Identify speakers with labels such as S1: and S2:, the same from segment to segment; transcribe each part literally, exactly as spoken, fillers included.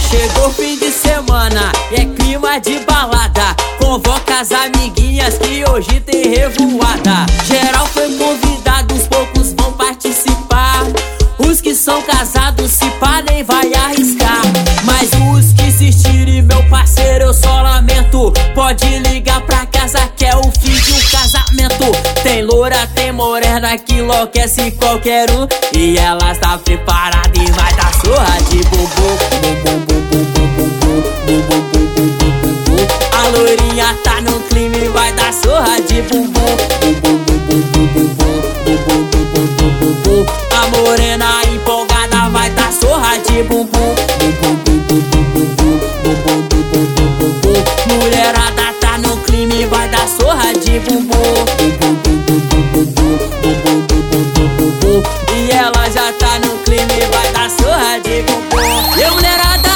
S1: Chegou fim de semana e é clima de balada. Convoca as amiguinhas que hoje tem revoada. Geral foi convidado, uns poucos vão participar. Os que são casados se pá nem vai arriscar. Mas os que insistirem, meu parceiro, eu só lamento. Pode ligar pra casa que é o fim de um casamento. Tem loura, tem morena que enlouquece qualquer um. E ela está preparada e vai dar surra de bumbum. Bumbum, bumbum, bumbum, bumbum, bumbum, bumbum, bumbum. A loirinha tá no clima e vai dar surra de bumbum. Bumbum, bumbum, bumbum, bumbum, bumbum, bumbum, bumbum. A morena empolgada vai dar surra de bumbum. Bumbum, bumbum, bumbum, bumbum, bumbum, bumbum, bumbum. Mulherada tá no clima e vai dar surra de bumbum. Bumbum, bumbum, bumbum, bumbum, bumbum, bumbum, bumbum. E ela já tá no clima e vai dar surra de bumbum. E mulherada!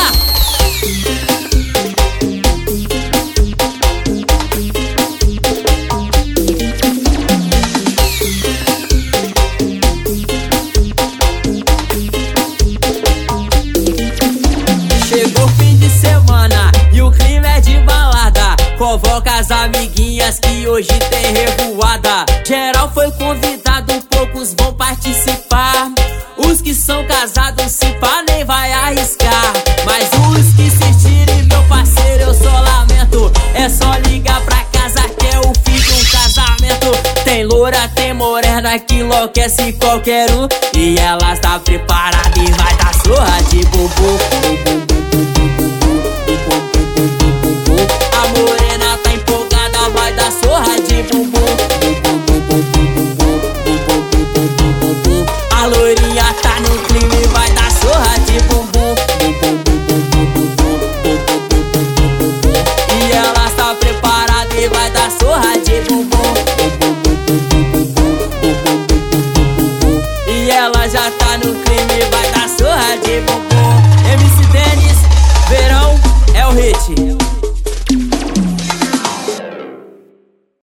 S1: Chegou fim de semana e o clima é de balada. Convoca as amiguinhas que hoje tem revoada. Geral foi convidado, poucos vão participar. Os que são casados se pá nem vai arriscar. Mas os que insistirem, meu parceiro, eu só lamento. É só ligar pra casa que é o fim de um casamento. Tem loura, tem morena que enlouquece qualquer um. E ela está preparada e vai dar surra de bumbum. Bumbum, bumbum, bumbum.